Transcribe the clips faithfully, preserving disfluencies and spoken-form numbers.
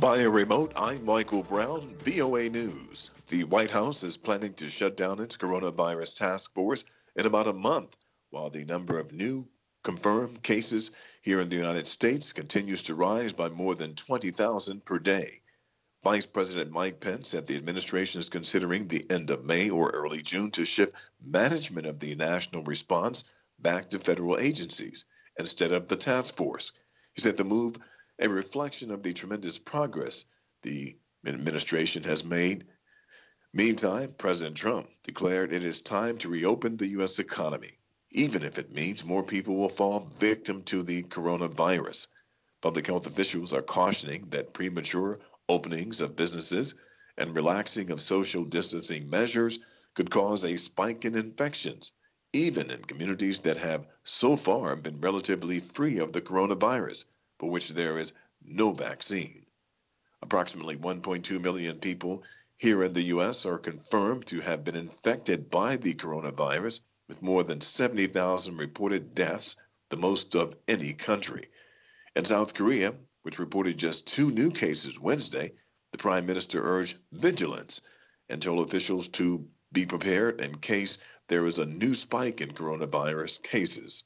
Via remote, I'm Michael Brown, V O A News. The White House is planning to shut down its coronavirus task force in about a month, while the number of new confirmed cases here in the United States continues to rise by more than twenty thousand per day. Vice President Mike Pence said the administration is considering the end of May or early June to shift management of the national response back to federal agencies instead of the task force. He said the move a reflection of the tremendous progress the administration has made. Meantime, President Trump declared it is time to reopen the U S economy, even if it means more people will fall victim to the coronavirus. Public health officials are cautioning that premature openings of businesses and relaxing of social distancing measures could cause a spike in infections, even in communities that have so far been relatively free of the coronavirus, for which there is no vaccine. Approximately one point two million people here in the U S are confirmed to have been infected by the coronavirus, with more than seventy thousand reported deaths, the most of any country. In South Korea, which reported just two new cases Wednesday, the prime minister urged vigilance and told officials to be prepared in case there is a new spike in coronavirus cases.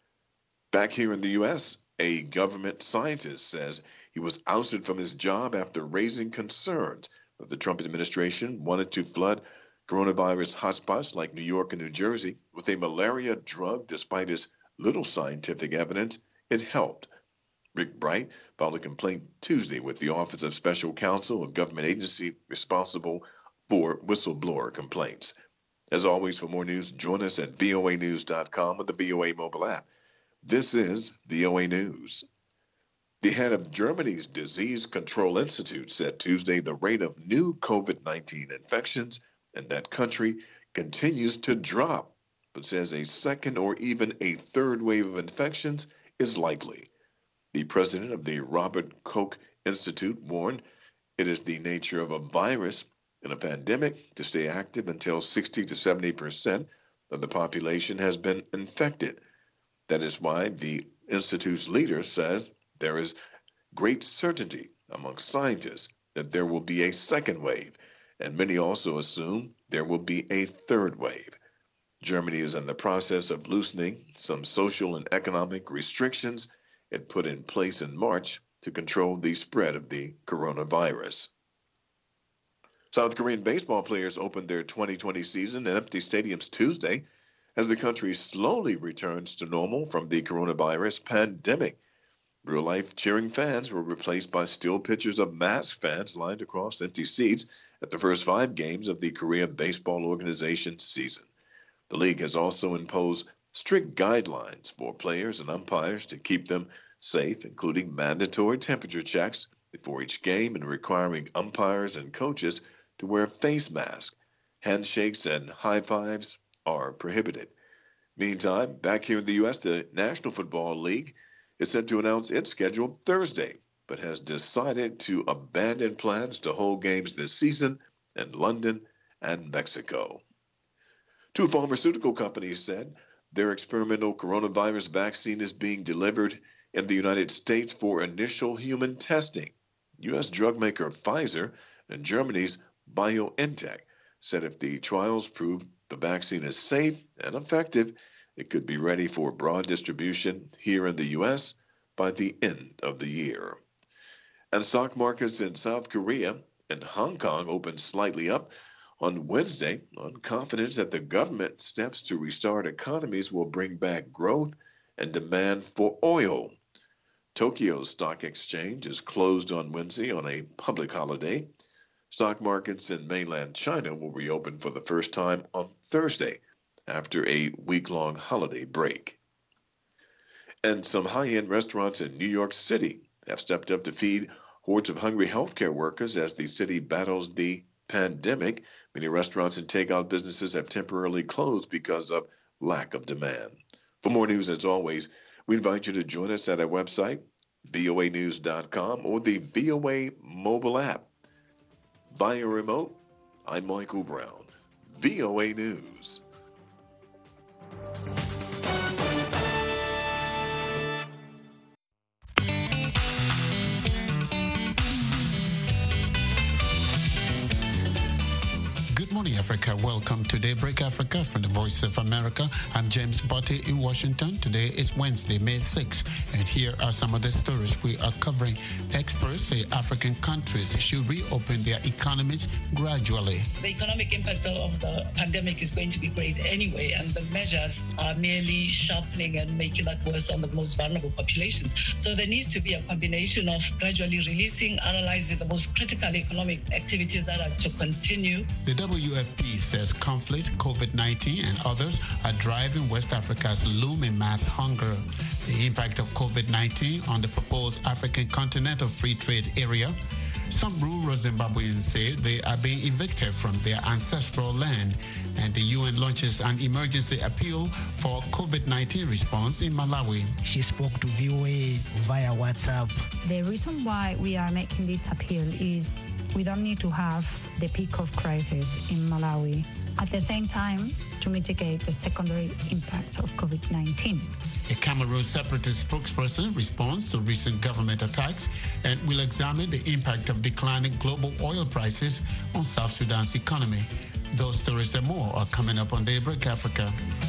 Back here in the U S, a government scientist says he was ousted from his job after raising concerns that the Trump administration wanted to flood coronavirus hotspots like New York and New Jersey with a malaria drug despite his little scientific evidence it helped. Rick Bright filed a complaint Tuesday with the Office of Special Counsel, a government agency responsible for whistleblower complaints. As always, for more news, join us at V O A news dot com or the V O A mobile app. This is V O A News. The head of Germany's Disease Control Institute said Tuesday the rate of new COVID nineteen infections in that country continues to drop, but says a second or even a third wave of infections is likely. The president of the Robert Koch Institute warned it is the nature of a virus in a pandemic to stay active until sixty to seventy percent of the population has been infected. That is why the Institute's leader says there is great certainty among scientists that there will be a second wave, and many also assume there will be a third wave. Germany is in the process of loosening some social and economic restrictions it put in place in March to control the spread of the coronavirus. South Korean baseball players opened their twenty twenty season in empty stadiums Tuesday as the country slowly returns to normal from the coronavirus pandemic. Real-life cheering fans were replaced by still pictures of masked fans lined across empty seats at the first five games of the Korean Baseball Organization season. The league has also imposed strict guidelines for players and umpires to keep them safe, including mandatory temperature checks before each game and requiring umpires and coaches to wear face masks. Handshakes and high fives are prohibited. Meantime, back here in the U S, the National Football League is set to announce its schedule Thursday, but has decided to abandon plans to hold games this season in London and Mexico. Two pharmaceutical companies said their experimental coronavirus vaccine is being delivered in the United States for initial human testing. U S drug maker Pfizer and Germany's BioNTech said if the trials prove the vaccine is safe and effective, it could be ready for broad distribution here in the U S by the end of the year. And stock markets in South Korea and Hong Kong opened slightly up on Wednesday on confidence that the government steps to restart economies will bring back growth and demand for oil. Tokyo's stock exchange is closed on Wednesday on a public holiday. Stock markets in mainland China will reopen for the first time on Thursday after a week-long holiday break. And some high-end restaurants in New York City have stepped up to feed hordes of hungry healthcare workers as the city battles the pandemic. Many restaurants and takeout businesses have temporarily closed because of lack of demand. For more news, as always, we invite you to join us at our website, V O A news dot com, or the V O A mobile app. Via remote, I'm Michael Brown, V O A News. morning, Africa. Welcome to Daybreak Africa from the Voice of America. I'm James Botti in Washington. Today is Wednesday, May sixth, and here are some of the stories we are covering. Experts say African countries should reopen their economies gradually. The economic impact of the pandemic is going to be great anyway, and the measures are merely sharpening and making that worse on the most vulnerable populations. So there needs to be a combination of gradually releasing, analyzing the most critical economic activities that are to continue. The W F P says conflict, COVID nineteen, and others are driving West Africa's looming mass hunger. The impact of COVID nineteen on the proposed African Continental Free Trade Area. Some rural Zimbabweans say they are being evicted from their ancestral land, and the U N launches an emergency appeal for COVID nineteen response in Malawi. She spoke to V O A via WhatsApp. The reason why we are making this appeal is we don't need to have the peak of crisis in Malawi at the same time to mitigate the secondary impacts of COVID nineteen. A Cameroon separatist spokesperson responds to recent government attacks and will examine the impact of declining global oil prices on South Sudan's economy. Those stories and more are coming up on Daybreak Africa.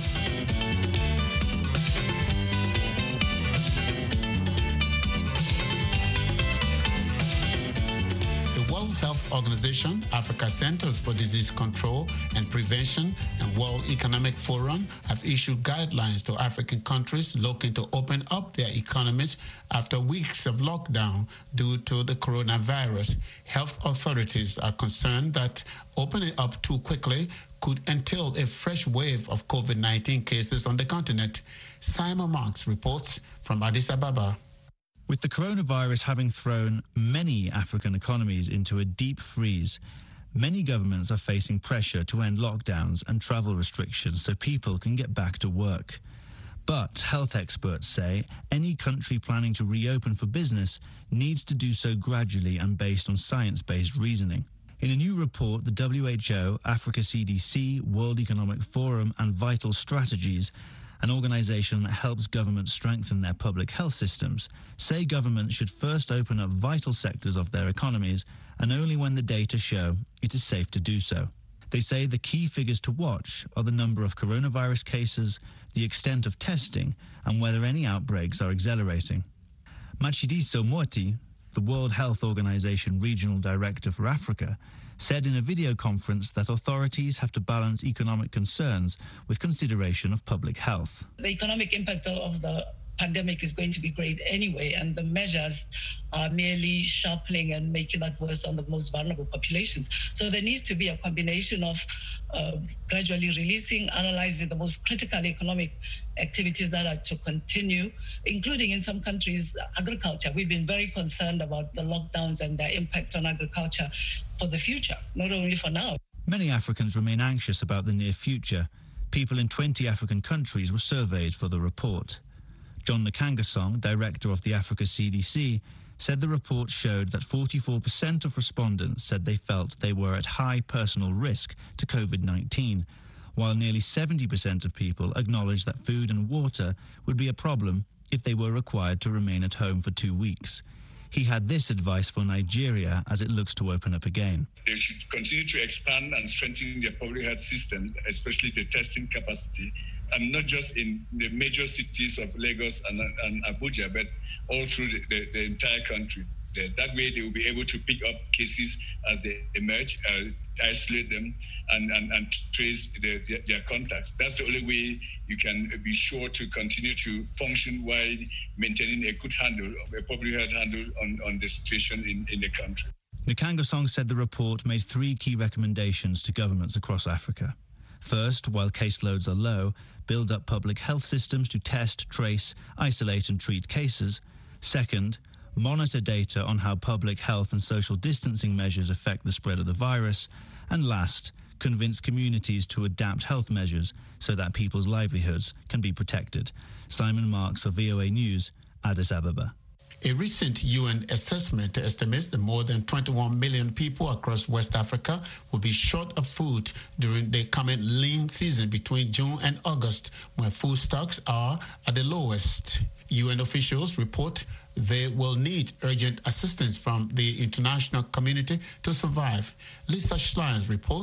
Organization, Africa Centers for Disease Control and Prevention, and World Economic Forum have issued guidelines to African countries looking to open up their economies after weeks of lockdown due to the coronavirus. Health authorities are concerned that opening up too quickly could entail a fresh wave of COVID nineteen cases on the continent. Simon Marks reports from Addis Ababa. With the coronavirus having thrown many African economies into a deep freeze, many governments are facing pressure to end lockdowns and travel restrictions so people can get back to work. But health experts say any country planning to reopen for business needs to do so gradually and based on science-based reasoning. In a new report, the W H O, Africa C D C, World Economic Forum and Vital Strategies, an organization that helps governments strengthen their public health systems, say governments should first open up vital sectors of their economies, and only when the data show it is safe to do so. They say the key figures to watch are the number of coronavirus cases, the extent of testing, and whether any outbreaks are accelerating. Matshidiso Moeti, the World Health Organization Regional Director for Africa, said in a video conference that authorities have to balance economic concerns with consideration of public health. The economic impact of the pandemic is going to be great anyway, and the measures are merely sharpening and making that worse on the most vulnerable populations. So there needs to be a combination of uh, gradually releasing, analyzing the most critical economic activities that are to continue, including in some countries, agriculture. We've been very concerned about the lockdowns and their impact on agriculture for the future, not only for now. Many Africans remain anxious about the near future. People in twenty African countries were surveyed for the report. John Nkangasong, director of the Africa C D C, said the report showed that forty-four percent of respondents said they felt they were at high personal risk to COVID nineteen, while nearly seventy percent of people acknowledged that food and water would be a problem if they were required to remain at home for two weeks. He had this advice for Nigeria as it looks to open up again. They should continue to expand and strengthen their public health systems, especially the testing capacity, and not just in the major cities of Lagos and, and Abuja, but all through the, the, the entire country. That way they will be able to pick up cases as they emerge, uh, isolate them, and, and, and trace the, their, their contacts. That's the only way you can be sure to continue to function while maintaining a good handle, a public health handle on, on the situation in, in the country. Nkangasong said the report made three key recommendations to governments across Africa. First, while caseloads are low, build up public health systems to test, trace, isolate and treat cases. Second, monitor data on how public health and social distancing measures affect the spread of the virus. And last, convince communities to adapt health measures so that people's livelihoods can be protected. Simon Marks for V O A News, Addis Ababa. A recent U N assessment estimates that more than twenty-one million people across West Africa will be short of food during the coming lean season between June and August, when food stocks are at the lowest. U N officials report they will need urgent assistance from the international community to survive. Lisa Schlein reports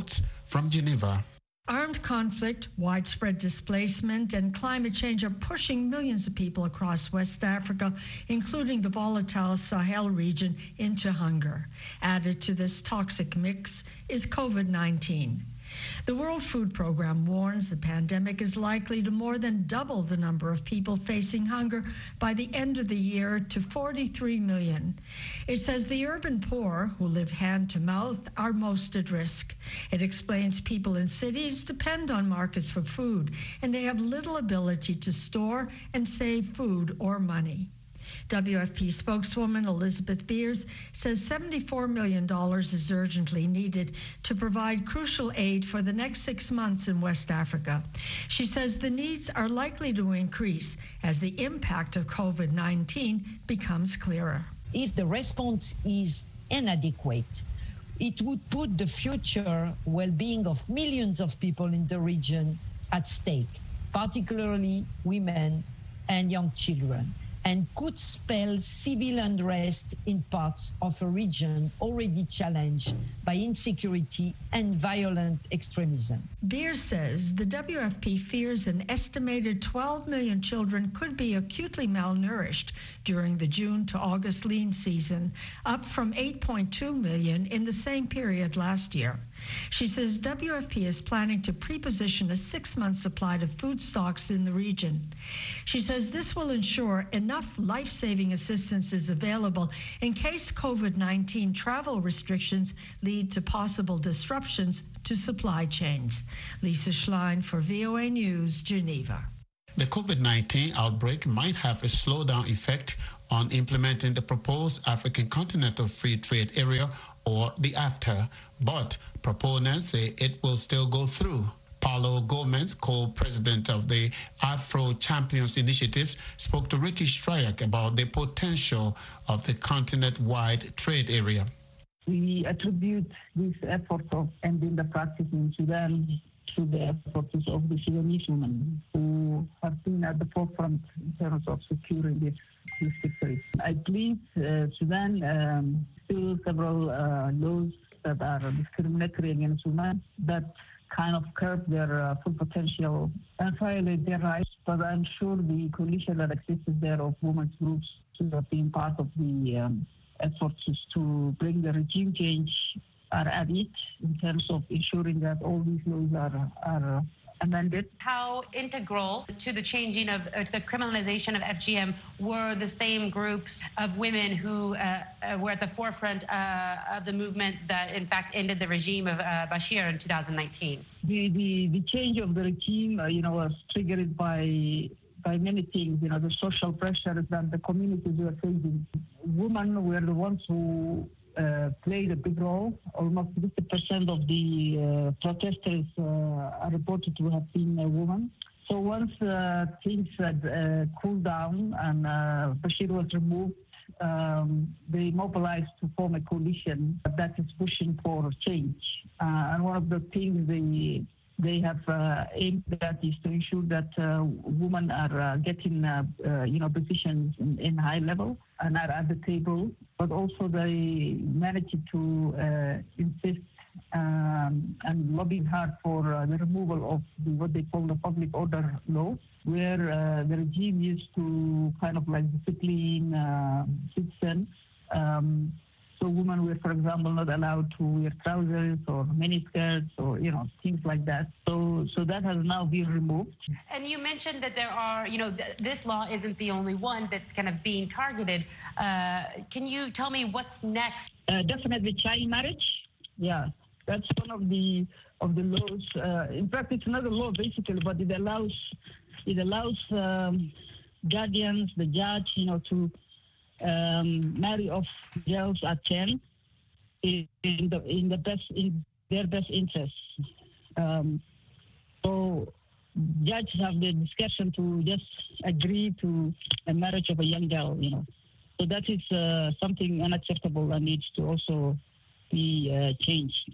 From Geneva. Armed conflict, widespread displacement, and climate change are pushing millions of people across West Africa, including the volatile Sahel region, into hunger. Added to this toxic mix is COVID nineteen. The World Food Programme warns the pandemic is likely to more than double the number of people facing hunger by the end of the year to forty-three million. It says the urban poor, who live hand to mouth, are most at risk. It explains people in cities depend on markets for food, and they have little ability to store and save food or money. W F P spokeswoman Elizabeth Beers says seventy-four million dollars is urgently needed to provide crucial aid for the next six months in West Africa. She says the needs are likely to increase as the impact of COVID nineteen becomes clearer. If the response is inadequate, it would put the future well-being of millions of people in the region at stake, particularly women and young children, and could spell civil unrest in parts of a region already challenged by insecurity and violent extremism. Beers says the W F P fears an estimated twelve million children could be acutely malnourished during the June to August lean season, up from eight point two million in the same period last year. She says W F P is planning to pre-position a six-month supply of food stocks in the region. She says this will ensure enough life-saving assistance is available in case COVID nineteen travel restrictions lead to possible disruptions to supply chains. Lisa Schlein for V O A News, Geneva. The COVID nineteen outbreak might have a slowdown effect on implementing the proposed African Continental Free Trade Area, or the AfTA, but proponents say it will still go through. Paulo Gomez, co-president of the Afro Champions Initiatives, spoke to Ricky Stryak about the potential of the continent-wide trade area. We attribute this effort of ending the practice in Sudan to the efforts of the Sudanese women who have been at the forefront in terms of securing this, this victory. I believe uh, Sudan um, still several uh, laws that are discriminatory against women that kind of curb their uh, full potential and violate their rights. But I'm sure the coalition that exists there of women's groups who have been part of the um, efforts to bring the regime change are at it in terms of ensuring that all these laws are, are amended. How integral to the changing of, or to the criminalization of F G M were the same groups of women who uh, uh, were at the forefront uh, of the movement that in fact ended the regime of uh, Bashir in two thousand nineteen? The, the, the change of the regime, uh, you know, was triggered by by many things, you know, the social pressures that the communities were facing. Women were the ones who uh, played a big role. Almost fifty percent of the uh, protesters uh, are reported to have been a woman. So once uh, things had uh, cooled down and uh, Bashir was removed, um, they mobilized to form a coalition that is pushing for change. Uh, and one of the things they They have uh, aimed at is to ensure that uh, women are uh, getting, uh, uh, you know, positions in, in high level and are at the table. But also they managed to uh, insist um, and lobby hard for uh, the removal of the, what they call the public order law, where uh, the regime used to kind of like discipline uh, citizens. Um, So women were, for example, not allowed to wear trousers or miniskirts or, you know, things like that. So so that has now been removed. And you mentioned that there are, you know, th- this law isn't the only one that's kind of being targeted. Uh, can you tell me what's next? Uh, definitely child marriage. Yeah, that's one of the of the laws. Uh, in fact, it's another law basically, but it allows it allows um, guardians, the judge, you know, to Um, marry off girls at ten in the in the best in their best interests. Um, so judges have the discretion to just agree to a marriage of a young girl, you know. So that is uh, something unacceptable and needs to also be uh, changed.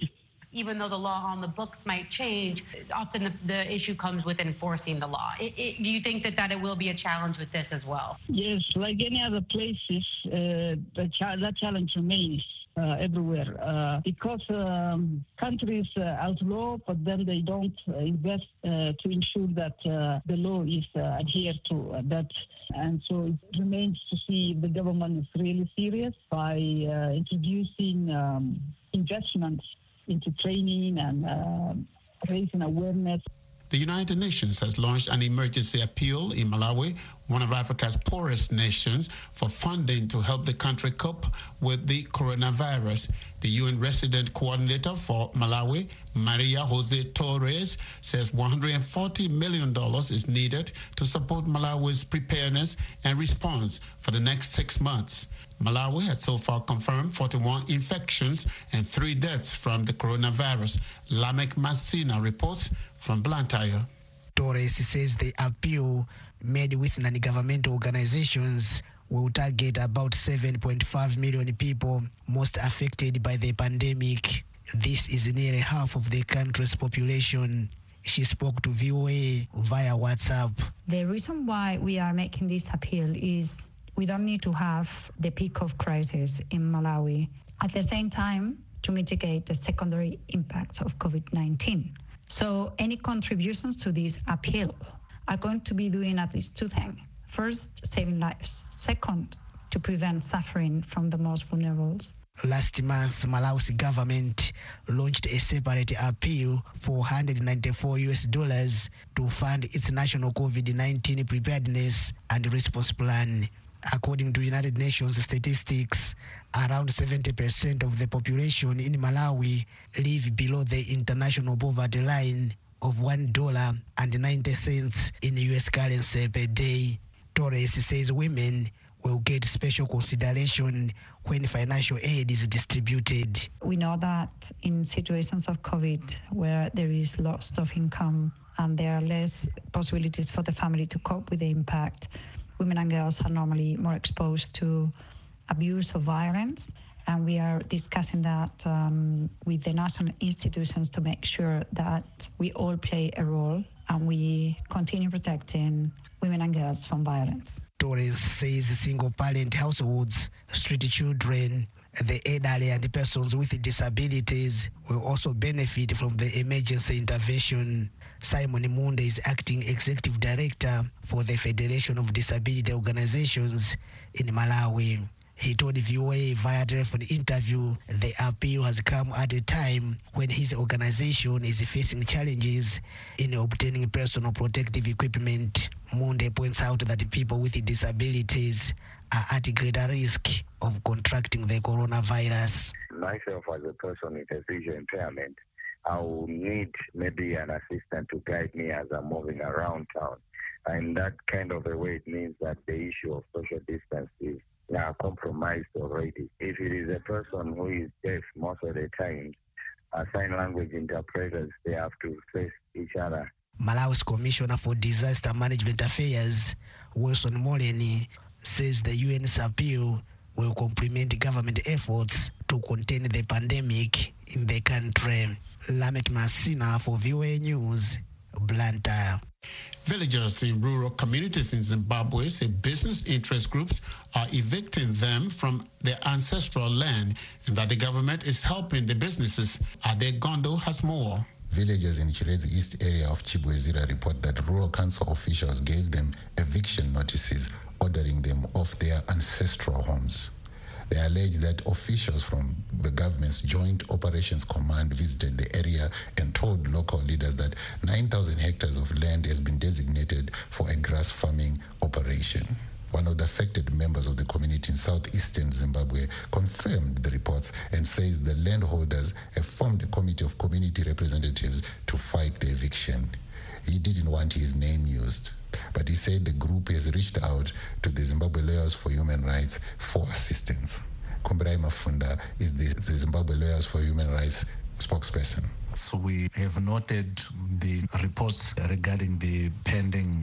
even though the law on the books might change, often the, the issue comes with enforcing the law. It, it, do you think that, that it will be a challenge with this as well? Yes, like any other places, uh, the cha- that challenge remains. Uh, everywhere uh, because um, countries uh, outlaw, but then they don't uh, invest uh, to ensure that uh, the law is uh, adhered to uh, that. And so it remains to see if the government is really serious by uh, introducing um, investments into training and uh, raising awareness. The United Nations has launched an emergency appeal in Malawi, one of Africa's poorest nations, for funding to help the country cope with the coronavirus. The U N resident coordinator for Malawi, Maria Jose Torres, says one hundred forty million dollars is needed to support Malawi's preparedness and response for the next six months. Malawi has so far confirmed forty-one infections and three deaths from the coronavirus. Lamek Masina reports from Blantyre. Torres says the appeal made with non-governmental organizations will target about seven point five million people most affected by the pandemic. This is nearly half of the country's population. She spoke to V O A via WhatsApp. The reason why we are making this appeal is we don't need to have the peak of crisis in Malawi at the same time to mitigate the secondary impacts of COVID nineteen. So any contributions to this appeal are going to be doing at least two things. First, saving lives. Second, to prevent suffering from the most vulnerable. Last month, Malawi's government launched a separate appeal for one hundred ninety-four U S dollars to fund its national COVID nineteen preparedness and response plan. According to United Nations statistics, around seventy percent of the population in Malawi live below the international poverty line of one dollar and ninety cents in U S currency per day. Torres says women will get special consideration when financial aid is distributed. We know that in situations of COVID where there is loss of income and there are less possibilities for the family to cope with the impact, women and girls are normally more exposed to abuse or violence. And we are discussing that um, with the national institutions to make sure that we all play a role and we continue protecting women and girls from violence. Torres says single-parent households, street children, the elderly and persons with disabilities will also benefit from the emergency intervention. Simon Munde is acting executive director for the Federation of Disability Organizations in Malawi. He told V O A via telephone interview the appeal has come at a time when his organization is facing challenges in obtaining personal protective equipment. Munde points out that people with disabilities are at greater risk of contracting the coronavirus. Myself, as a person with a vision impairment, I will need maybe an assistant to guide me as I'm moving around town. And that kind of a way, it means that the issue of social distance is now compromised already. If it is a person who is deaf most of the time, uh, sign language interpreters, they have to face each other. Malawi's Commissioner for Disaster Management Affairs, Wilson Moleni, says the U N's appeal will complement government efforts to contain the pandemic in the country. Lamek Masina for V O A News, Blantyre. Villagers in rural communities in Zimbabwe say business interest groups are evicting them from their ancestral land and that the government is helping the businesses. Ade Gondo has more. Villagers in Chiredzi East area of Chibwezira report that rural council officials gave them eviction notices ordering them off their ancestral homes. They allege that officials from the government's Joint Operations Command visited the area and told local leaders that nine thousand hectares of land has been designated for a grass farming operation. One of the affected members of the community in southeastern Zimbabwe confirmed the reports and says the landholders have formed a committee of community representatives to fight the eviction. He didn't want his name used, but he said the group has reached out to the Zimbabwe Lawyers for Human Rights for assistance. Kombirai Mafunda is the, the Zimbabwe Lawyers for Human Rights spokesperson. So we have noted the reports regarding the pending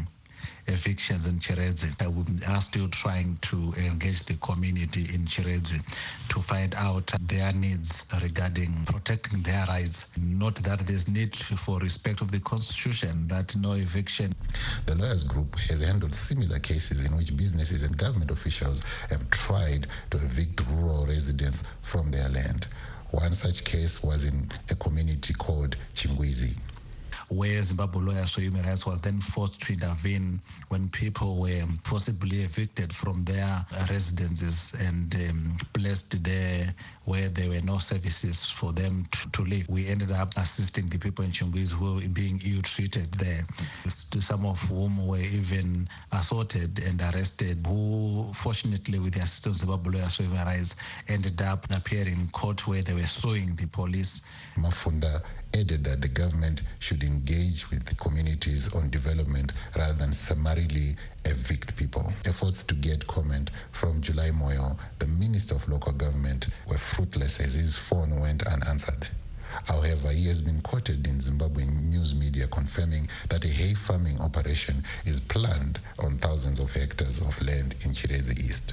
evictions in Chiredzi. Uh, we are still trying to engage the community in Chiredzi to find out their needs regarding protecting their rights. Not that there's need for respect of the Constitution, that no eviction. The Lawyers Group has handled similar cases in which businesses and government officials have tried to evict rural residents from their land. One such case was in a community called Chingwizi, where Zimbabwe Lawyers for Human Rights was then forced to intervene when people were possibly evicted from their residences and um, placed there where there were no services for them to, to live. We ended up assisting the people in Chingwizi who were being ill-treated there, some of whom were even assaulted and arrested, who fortunately with the assistance of Zimbabwe Lawyers for Human Rights ended up appearing in court where they were suing the police. Mafunda added that the government should engage with the communities on development rather than summarily evict people. Efforts to get comment from July Moyo, the Minister of Local Government, were fruitless as his phone went unanswered. However, he has been quoted in Zimbabwean news media confirming that a hay farming operation is planned on thousands of hectares of land in Chiredzi East.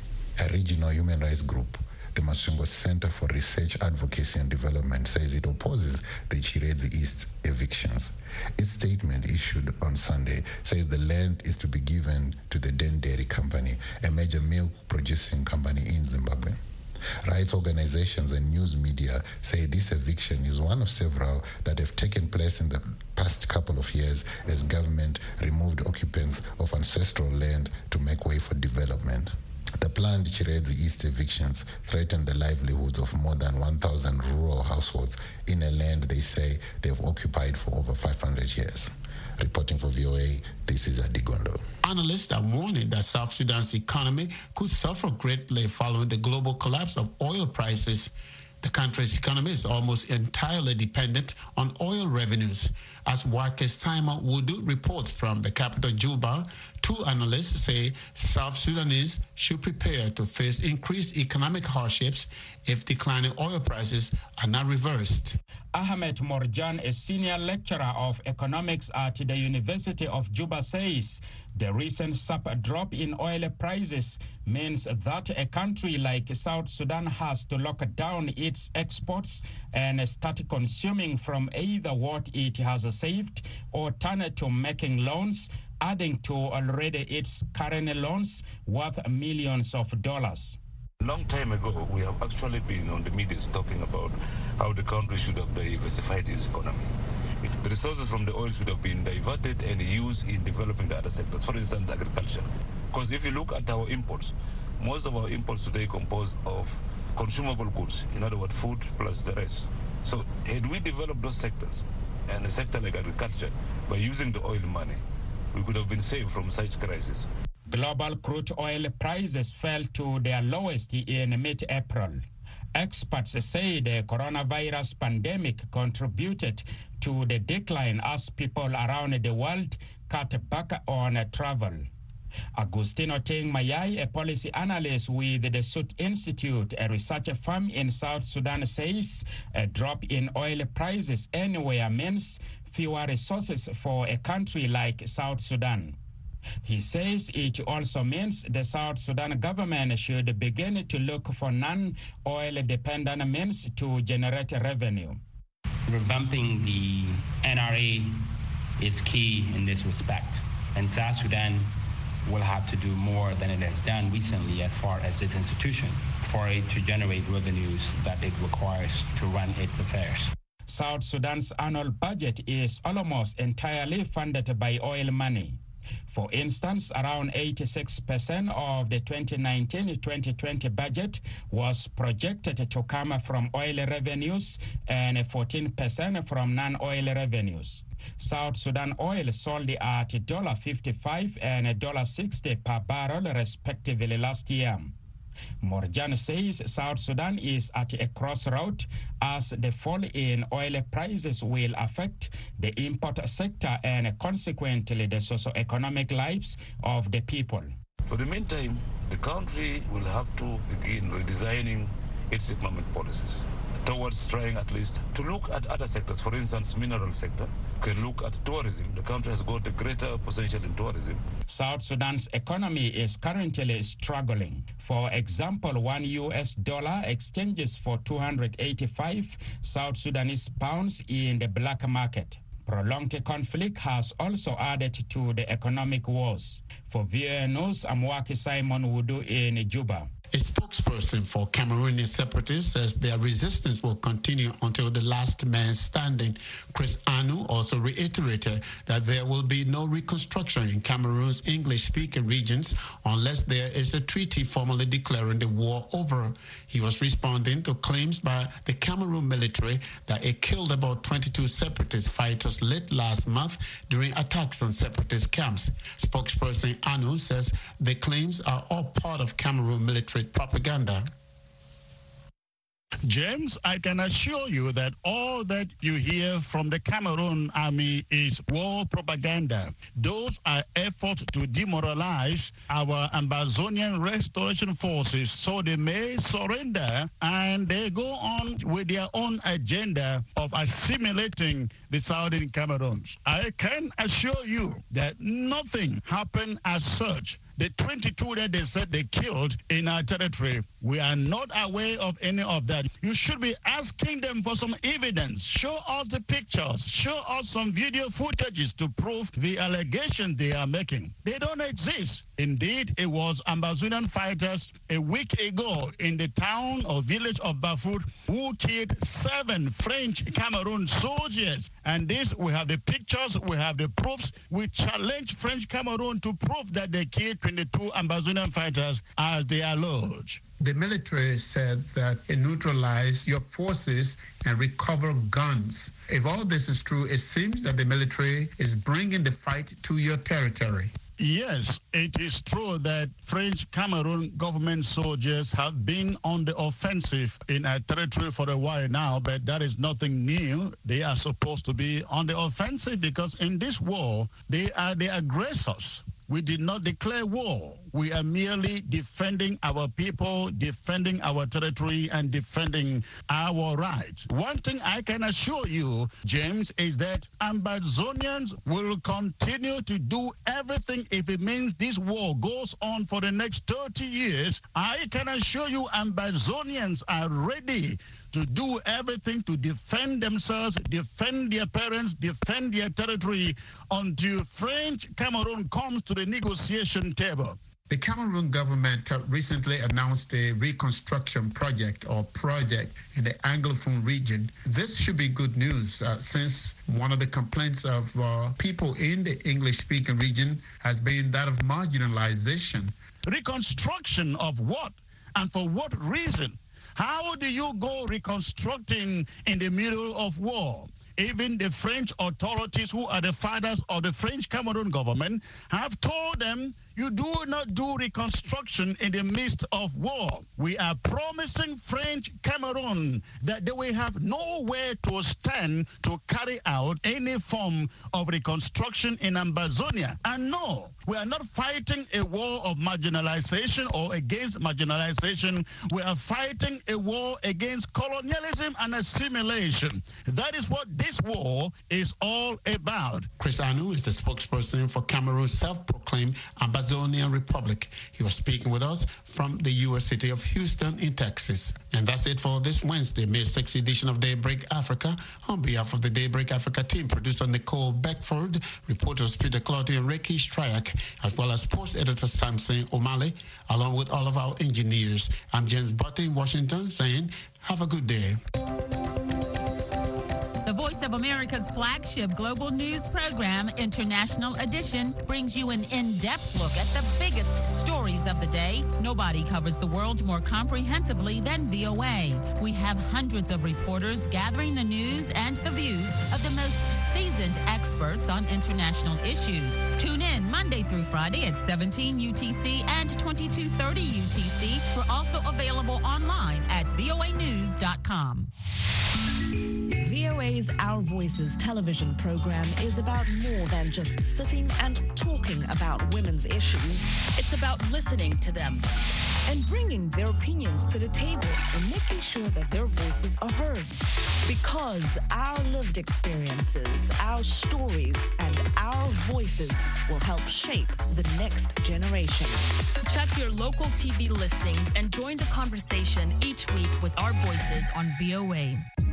A regional human rights group, the Masvingo Center for Research, Advocacy and Development, says it opposes the Chiredzi East evictions. Its statement issued on Sunday says the land is to be given to the Den Dairy Company, a major milk producing company in Zimbabwe. Rights organizations and news media say this eviction is one of several that have taken place in the past couple of years as government removed occupants of ancestral land to make way for development. The planned Chiredzi East evictions threaten the livelihoods of more than one thousand rural households in a land they say they've occupied for over five hundred years. Reporting for V O A, this is Adigondo. Analysts are warning that South Sudan's economy could suffer greatly following the global collapse of oil prices. The country's economy is almost entirely dependent on oil revenues. As Wake Simon Wudu reports from the capital Juba, two analysts say South Sudanese should prepare to face increased economic hardships if declining oil prices are not reversed. Ahmed Morjan, a senior lecturer of economics at the University of Juba, says the recent sharp drop in oil prices means that a country like South Sudan has to lock down its exports and start consuming from either what it has saved or turn to making loans, adding to already its current loans worth millions of dollars. Long time ago, we have actually been on the media talking about how the country should have diversified its economy. It, the resources from the oil should have been diverted and used in developing the other sectors, for instance, agriculture. Because if you look at our imports, most of our imports today compose of consumable goods, in other words, food plus the rest. So had we developed those sectors, and a sector like agriculture, by using the oil money, we could have been saved from such crises. Global crude oil prices fell to their lowest in mid-April. Experts say the coronavirus pandemic contributed to the decline as people around the world cut back on travel. Agustino Teng Mayai, a policy analyst with the Sut Institute, a research firm in South Sudan, says a drop in oil prices anywhere means fewer resources for a country like South Sudan. He says it also means the South Sudan government should begin to look for non-oil dependent means to generate revenue. Revamping the N R A is key in this respect, and South Sudan will have to do more than it has done recently as far as this institution for it to generate revenues that it requires to run its affairs. South Sudan's annual budget is almost entirely funded by oil money. For instance, around eighty-six percent of the twenty nineteen to twenty twenty budget was projected to come from oil revenues and fourteen percent from non-oil revenues. South Sudan oil sold at one dollar fifty-five and one dollar sixty per barrel respectively last year. Morjan says South Sudan is at a crossroad as the fall in oil prices will affect the import sector and consequently the socio-economic lives of the people. For the meantime, the country will have to begin redesigning its economic policies towards trying at least to look at other sectors, for instance, mineral sector, can look at tourism. The country has got a greater potential in tourism. South Sudan's economy is currently struggling. For example, one U S dollar exchanges for two hundred eighty-five South Sudanese pounds in the black market. Prolonged conflict has also added to the economic woes. For V O A News, I'm Waki Simon Wudu in Juba. A spokesperson for Cameroonian separatists says their resistance will continue until the last man standing. Chris Anu also reiterated that there will be no reconstruction in Cameroon's English-speaking regions unless there is a treaty formally declaring the war over. He was responding to claims by the Cameroon military that it killed about twenty-two separatist fighters late last month during attacks on separatist camps. Spokesperson Anu says the claims are all part of Cameroon military propaganda. James, I can assure you that all that you hear from the Cameroon army is war propaganda. Those are efforts to demoralize our Ambazonian restoration forces so they may surrender, and they go on with their own agenda of assimilating the southern Cameroons. I can assure you that nothing happened as such. The twenty-two that they said they killed in our territory, we are not aware of any of that. You should be asking them for some evidence. Show us the pictures. Show us some video footages to prove the allegations they are making. They don't exist. Indeed, it was Ambazonian fighters a week ago in the town or village of Bafut who killed seven French Cameroon soldiers. And this, we have the pictures, we have the proofs. We challenge French Cameroon to prove that they killed twenty-two Ambazonian fighters as they allege. The military said that it neutralized your forces and recover guns. If all this is true, it seems that the military is bringing the fight to your territory. Yes, it is true that French Cameroon government soldiers have been on the offensive in our territory for a while now, but that is nothing new. They are supposed to be on the offensive because in this war, they are the aggressors. We did not declare war. We are merely defending our people, defending our territory, and defending our rights. One thing I can assure you, James, is that Ambazonians will continue to do everything if it means this war goes on for the next thirty years. I can assure you Ambazonians are ready to do everything to defend themselves, defend their parents, defend their territory until French Cameroon comes to the negotiation table. The Cameroon government recently announced a reconstruction project or project in the Anglophone region. This should be good news uh, since one of the complaints of uh, people in the English-speaking region has been that of marginalization. Reconstruction of what and for what reason? How do you go reconstructing in the middle of war? Even the French authorities, who are the fathers of the French Cameroon government, have told them, you do not do reconstruction in the midst of war. We are promising French Cameroon that they will have nowhere to stand to carry out any form of reconstruction in Ambazonia. And no, we are not fighting a war of marginalization or against marginalization. We are fighting a war against colonialism and assimilation. That is what this war is all about. Chris Anu is the spokesperson for Cameroon's self-proclaimed Ambazonian Republic. He was speaking with us from the U S city of Houston in Texas. And that's it for this Wednesday, May sixth edition of Daybreak Africa. On behalf of the Daybreak Africa team, producer Nicole Beckford, reporters Peter Clotty and Ricky Stryak, as well as sports editor Samson O'Malley, along with all of our engineers. I'm James Butty in Washington saying, have a good day. The Voice of America's flagship global news program, International Edition, brings you an in-depth look at the biggest stories of the day. Nobody covers the world more comprehensively than V O A. We have hundreds of reporters gathering the news and the views of the most seasoned experts on international issues. Tune in Monday through Friday at seventeen U T C and twenty-two thirty U T C. We're also available online at V O A news dot com. V O A's Our Voices television program is about more than just sitting and talking about women's issues. It's about listening to them, and bringing their opinions to the table and making sure that their voices are heard. Because our lived experiences, our stories, and our voices will help shape the next generation. Check your local T V listings and join the conversation each week with our voices on V O A.